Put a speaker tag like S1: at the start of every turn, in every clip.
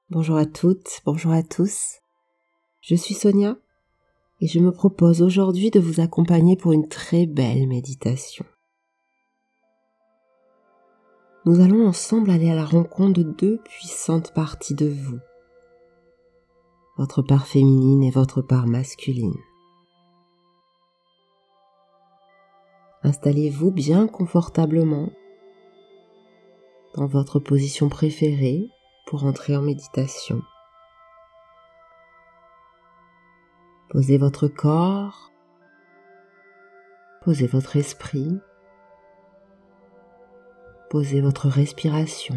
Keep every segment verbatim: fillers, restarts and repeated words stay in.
S1: Bonjour à toutes, bonjour à tous. Je suis Sonia et je me propose aujourd'hui de vous accompagner pour une très belle méditation. Nous allons ensemble aller à la rencontre de deux puissantes parties de vous, votre part féminine et votre part masculine. Installez-vous bien confortablement dans votre position préférée pour entrer en méditation. Posez votre corps, posez votre esprit, posez votre respiration.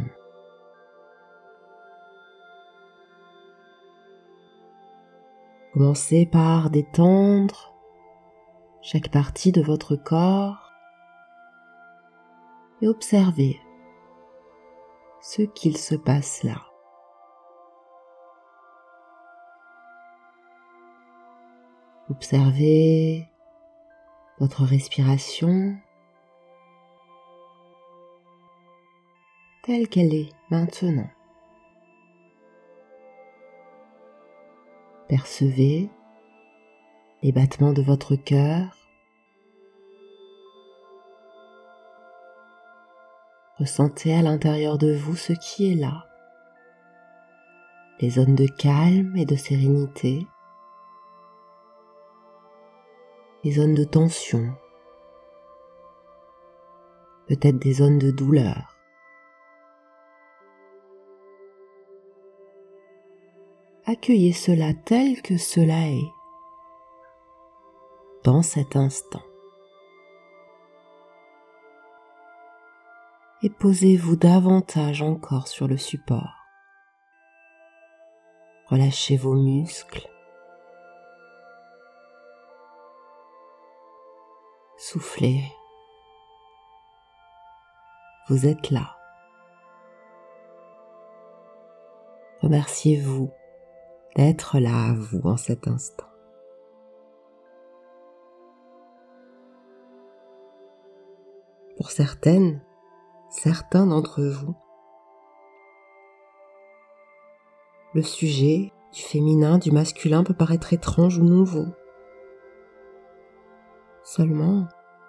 S1: Commencez par détendre chaque partie de votre corps et observez ce qu'il se passe là. Observez votre respiration telle qu'elle est maintenant. Percevez les battements de votre cœur. Ressentez à l'intérieur de vous ce qui est là. Les zones de calme et de sérénité. Les zones de tension. Peut-être des zones de douleur. Accueillez cela tel que cela est, dans cet instant. Et posez-vous davantage encore sur le support. Relâchez vos muscles. Soufflez. Vous êtes là. Remerciez-vous d'être là à vous en cet instant. Pour certaines, certains d'entre vous, le sujet du féminin, du masculin peut paraître étrange ou nouveau. Seulement,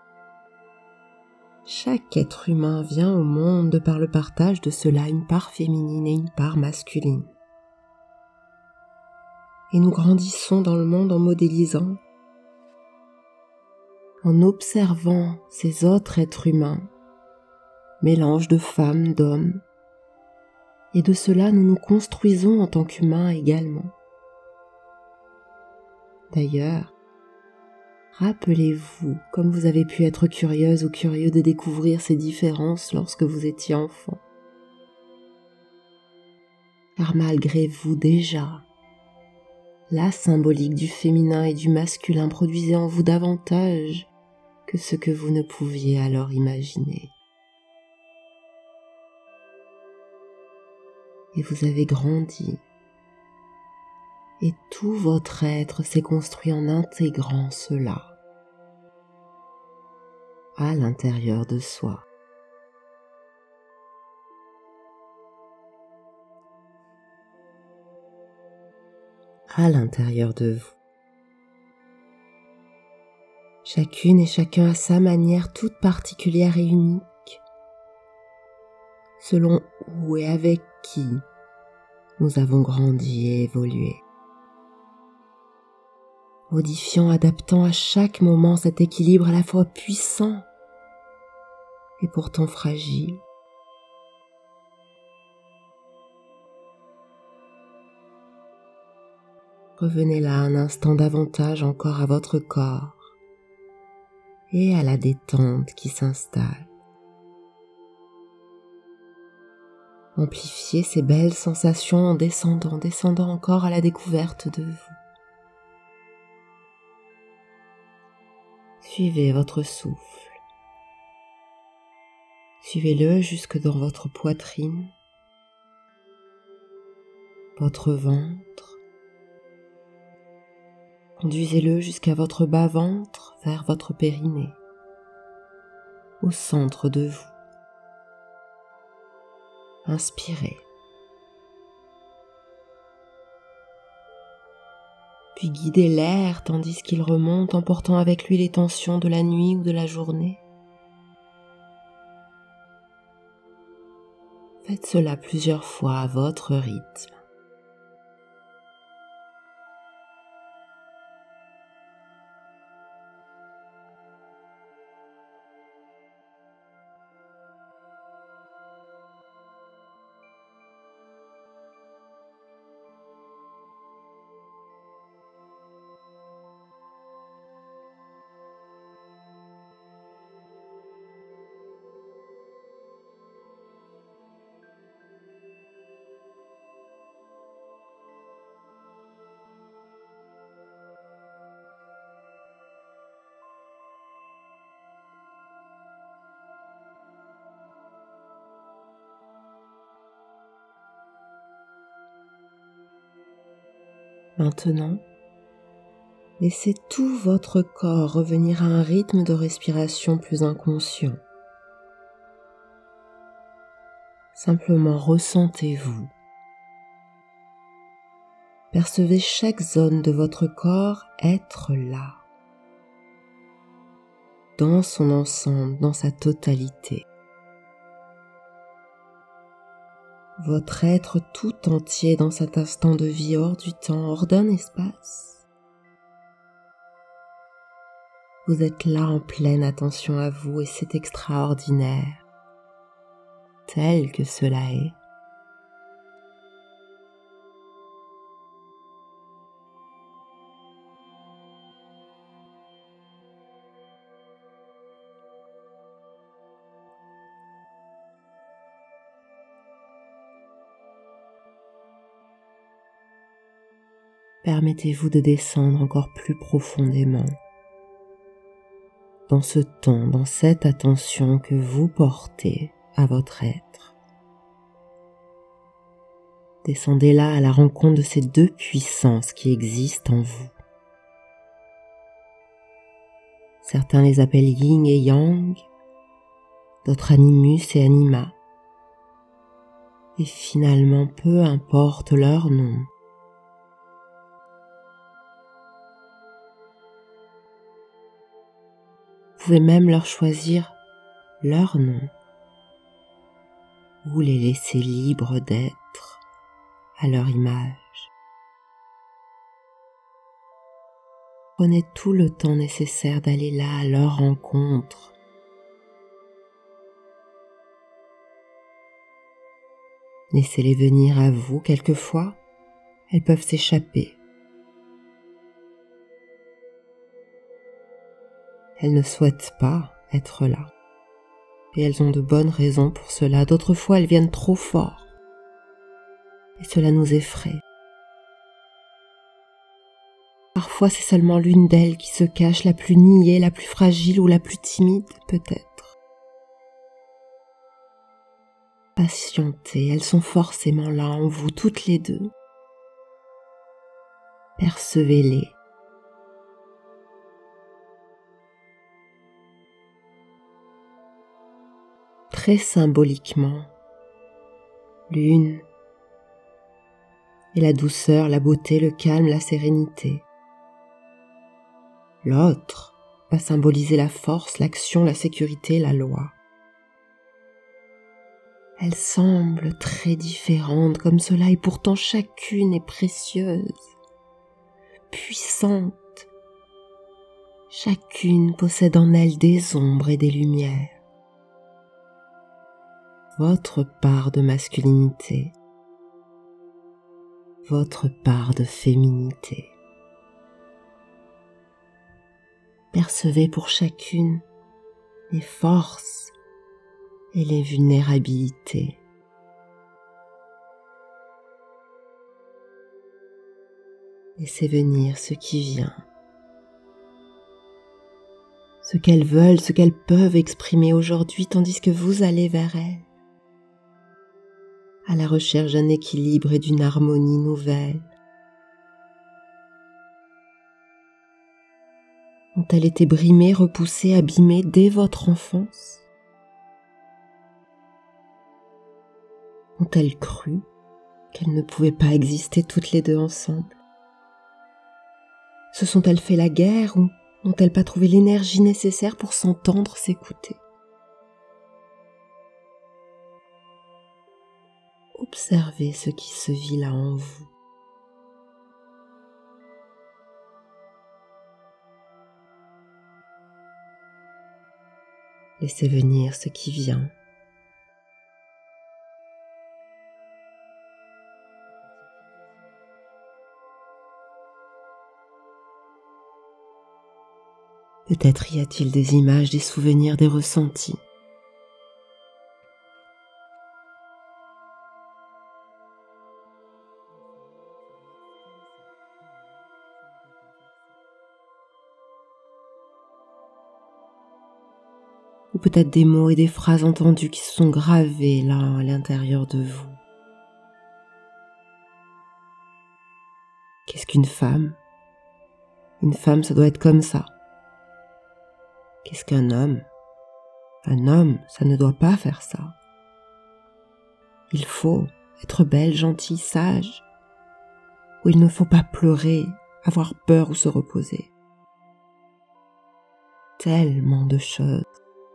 S1: chaque être humain vient au monde de par le partage de cela une part féminine et une part masculine. Et nous grandissons dans le monde en modélisant, en observant ces autres êtres humains, mélange de femmes, d'hommes, et de cela nous nous construisons en tant qu'humains également. D'ailleurs, rappelez-vous comme vous avez pu être curieuse ou curieux de découvrir ces différences lorsque vous étiez enfant. Car malgré vous déjà, la symbolique du féminin et du masculin produisait en vous davantage que ce que vous ne pouviez alors imaginer. Et vous avez grandi, et tout votre être s'est construit en intégrant cela à l'intérieur de soi. À l'intérieur de vous. Chacune et chacun à sa manière toute particulière et unique, selon où et avec qui nous avons grandi et évolué. Modifiant, adaptant à chaque moment cet équilibre à la fois puissant et pourtant fragile. Revenez là un instant davantage encore à votre corps et à la détente qui s'installe. Amplifiez ces belles sensations en descendant, descendant encore à la découverte de vous. Suivez votre souffle. Suivez-le jusque dans votre poitrine, votre ventre. Conduisez-le jusqu'à votre bas-ventre, vers votre périnée, au centre de vous. Inspirez. puis guidez l'air tandis qu'il remonte, emportant avec lui les tensions de la nuit ou de la journée. Faites cela plusieurs fois à votre rythme. Maintenant, laissez tout votre corps revenir à un rythme de respiration plus inconscient. Simplement ressentez-vous. Percevez chaque zone de votre corps être là, dans son ensemble, dans sa totalité. Votre être tout entier dans cet instant de vie hors du temps, hors d'un espace. Vous êtes là en pleine attention à vous et c'est extraordinaire, tel que cela est. Permettez-vous de descendre encore plus profondément dans ce temps, dans cette attention que vous portez à votre être. Descendez là à la rencontre de ces deux puissances qui existent en vous. Certains les appellent yin et yang, d'autres animus et anima. Et finalement, peu importe leur nom. Vous pouvez même leur choisir leur nom ou les laisser libres d'être à leur image. Prenez tout le temps nécessaire d'aller là à leur rencontre. Laissez-les venir à vous. Quelquefois, elles peuvent s'échapper. Elles ne souhaitent pas être là. Et elles ont de bonnes raisons pour cela. D'autres fois, elles viennent trop fort. Et cela nous effraie. Parfois, c'est seulement l'une d'elles qui se cache, la plus niais, la plus fragile ou la plus timide, peut-être. Patientez, elles sont forcément là en vous, toutes les deux. Percevez-les. Très symboliquement, l'une est la douceur, la beauté, le calme, la sérénité. L'autre va symboliser la force, l'action, la sécurité, la loi. Elles semblent très différentes comme cela et pourtant chacune est précieuse, puissante. Chacune possède en elle des ombres et des lumières. Votre part de masculinité, votre part de féminité. Percevez pour chacune les forces et les vulnérabilités. Laissez venir ce qui vient, ce qu'elles veulent, ce qu'elles peuvent exprimer aujourd'hui, tandis que vous allez vers elles, à la recherche d'un équilibre et d'une harmonie nouvelle. Ont-elles été brimées, repoussées, abîmées dès votre enfance? Ont-elles cru qu'elles ne pouvaient pas exister toutes les deux ensemble? Se sont-elles fait la guerre ou n'ont-elles pas trouvé l'énergie nécessaire pour s'entendre, s'écouter? Observez ce qui se vit là en vous. Laissez venir ce qui vient. Peut-être y a-t-il des images, des souvenirs, des ressentis. Ou peut-être des mots et des phrases entendus qui se sont gravés là à l'intérieur de vous. Qu'est-ce qu'une femme? Une femme, ça doit être comme ça. Qu'est-ce qu'un homme? Un homme, ça ne doit pas faire ça. Il faut être belle, gentille, sage. Ou il ne faut pas pleurer, avoir peur ou se reposer. Tellement de choses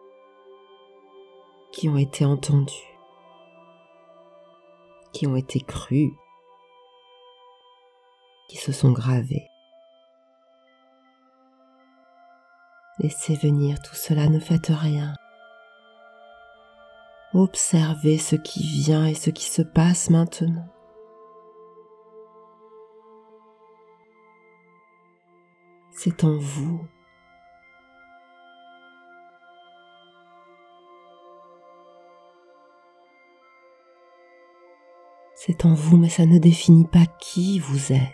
S1: qui ont été entendues, qui ont été crues, qui se sont gravées. Laissez venir tout cela, ne faites rien. Observez ce qui vient et ce qui se passe maintenant. C'est en vous. C'est en vous, mais ça ne définit pas qui vous êtes.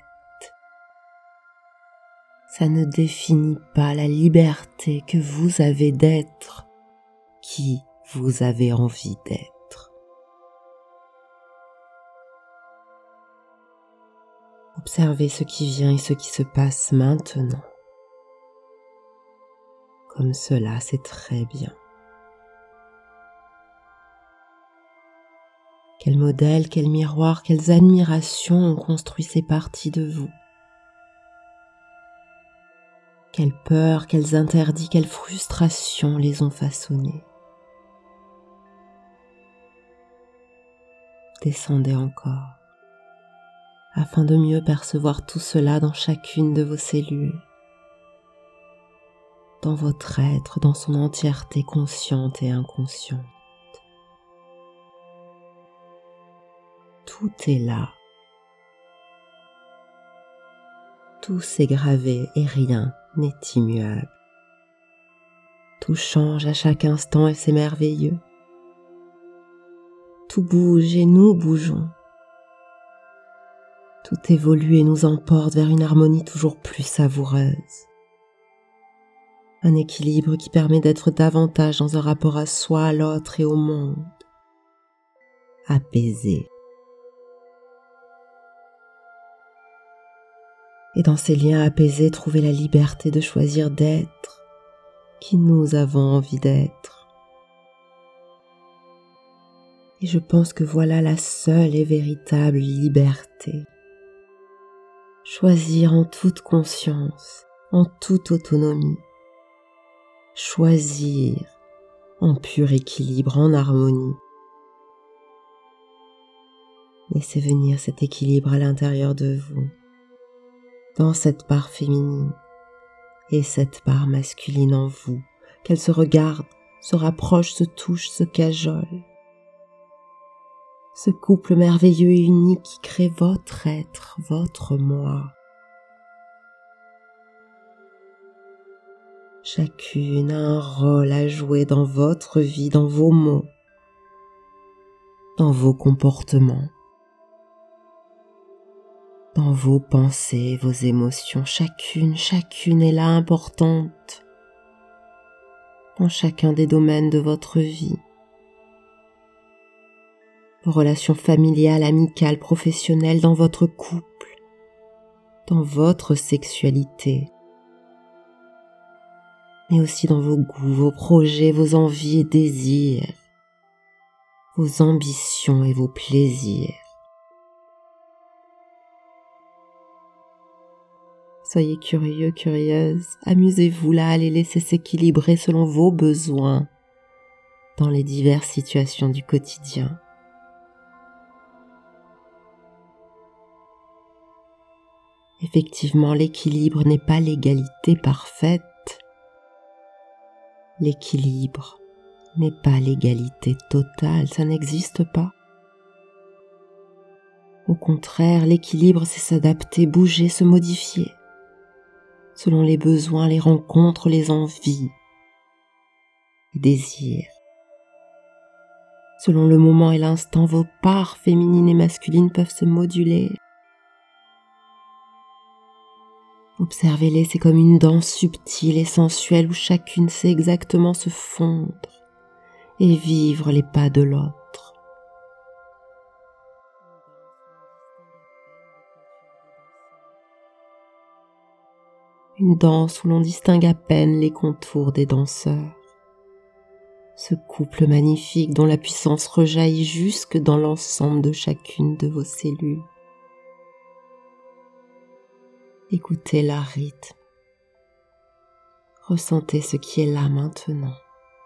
S1: Ça ne définit pas la liberté que vous avez d'être qui vous avez envie d'être. Observez ce qui vient et ce qui se passe maintenant. Comme cela, c'est très bien. Quel modèle, quel miroir, quelles admirations ont construit ces parties de vous. Quelles peurs, quels interdits, quelles frustrations les ont façonnés. Descendez encore, afin de mieux percevoir tout cela dans chacune de vos cellules, dans votre être, dans son entièreté consciente et inconsciente. Tout est là. Tout s'est gravé et rien n'est immuable. Tout change à chaque instant et c'est merveilleux. Tout bouge et nous bougeons. Tout évolue et nous emporte vers une harmonie toujours plus savoureuse. Un équilibre qui permet d'être davantage dans un rapport à soi, à l'autre et au monde. Apaisé. Et dans ces liens apaisés, trouver la liberté de choisir d'être qui nous avons envie d'être. Et je pense que voilà la seule et véritable liberté. Choisir en toute conscience, en toute autonomie. Choisir en pur équilibre, en harmonie. Laissez venir cet équilibre à l'intérieur de vous. Dans cette part féminine et cette part masculine en vous, qu'elles se regardent, se rapprochent, se touchent, se cajolent. Ce couple merveilleux et unique qui crée votre être, votre moi. Chacune a un rôle à jouer dans votre vie, dans vos mots, dans vos comportements. Dans vos pensées, vos émotions, chacune, chacune est là importante dans chacun des domaines de votre vie. Vos relations familiales, amicales, professionnelles, dans votre couple, dans votre sexualité, mais aussi dans vos goûts, vos projets, vos envies et désirs, vos ambitions et vos plaisirs. Soyez curieux, curieuse, amusez-vous là à les laisser s'équilibrer selon vos besoins dans les diverses situations du quotidien. Effectivement, l'équilibre n'est pas l'égalité parfaite. L'équilibre n'est pas l'égalité totale, ça n'existe pas. Au contraire, l'équilibre, c'est s'adapter, bouger, se modifier, selon les besoins, les rencontres, les envies, les désirs. Selon le moment et l'instant, vos parts féminines et masculines peuvent se moduler. Observez-les, c'est comme une danse subtile et sensuelle où chacune sait exactement se fondre et vivre les pas de l'autre. Une danse où l'on distingue à peine les contours des danseurs. Ce couple magnifique dont la puissance rejaillit jusque dans l'ensemble de chacune de vos cellules. Écoutez leur rythme. Ressentez ce qui est là maintenant.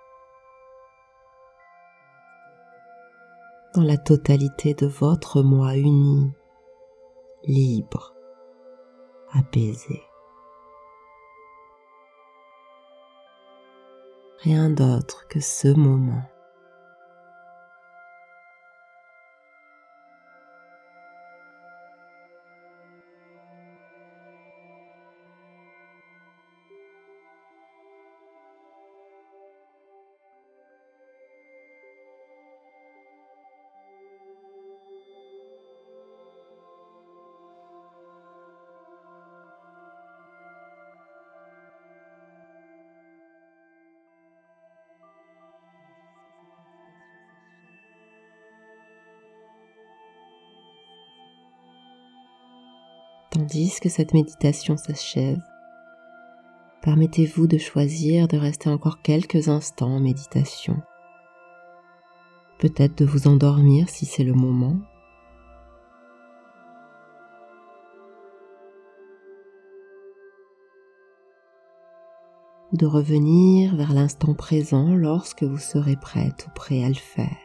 S1: Dans la totalité de votre moi uni, libre, apaisé. Rien d'autre que ce moment. Tandis que cette méditation s'achève, permettez-vous de choisir de rester encore quelques instants en méditation. Peut-être de vous endormir si c'est le moment. Ou de revenir vers l'instant présent lorsque vous serez prête ou prêt à le faire.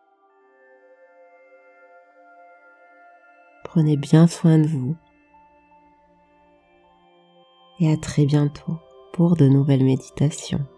S1: Prenez bien soin de vous. Et à très bientôt pour de nouvelles méditations.